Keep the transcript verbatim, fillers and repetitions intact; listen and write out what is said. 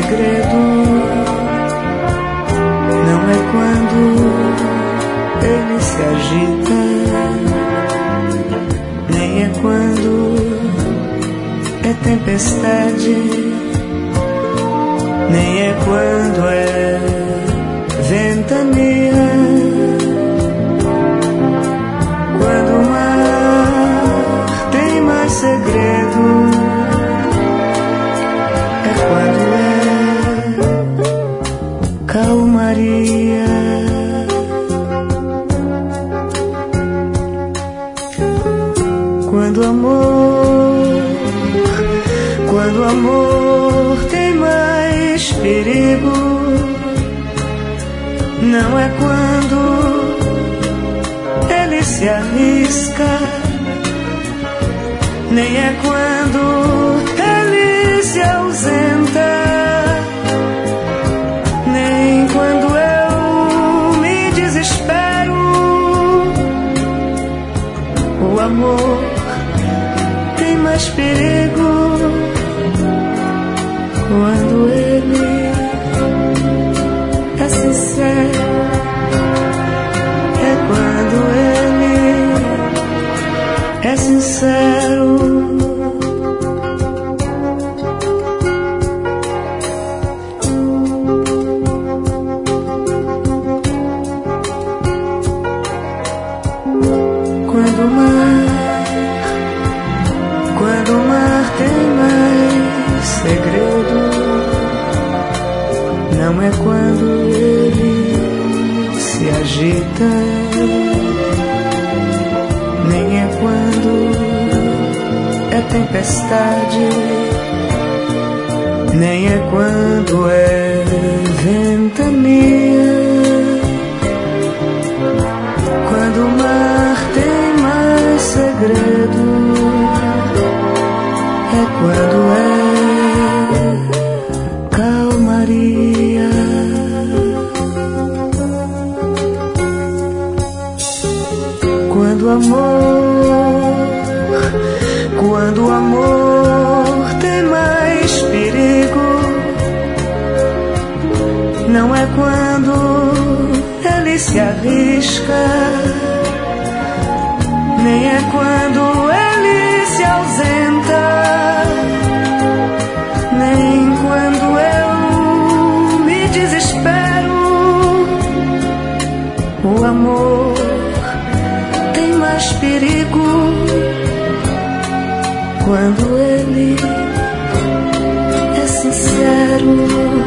segredo não é quando ele se agita, nem é quando é tempestade, nem é quando é ventania. Quando o mar tem mais segredo, é quando é calmaria. Quando o amor, quando o amor tem mais perigo, não é quando ele se arrisca, nem é quando ele se ausenta, nem quando eu me desespero. O amor tem mais perigo quando ele é sincero, é quando ele é sincero. Quando o mar, quando o mar tem mais segredo, não é quando ele se agita, nem é quando é tempestade, nem é quando é ventania. Quando o mar tem mais segredo, é quando é calmaria. Quando o amor, quando o amor tem mais perigo, não é quando ele se arrisca, nem é quando ele se ausenta, nem quando eu me desespero. O amor tem mais perigo quando ele é sincero.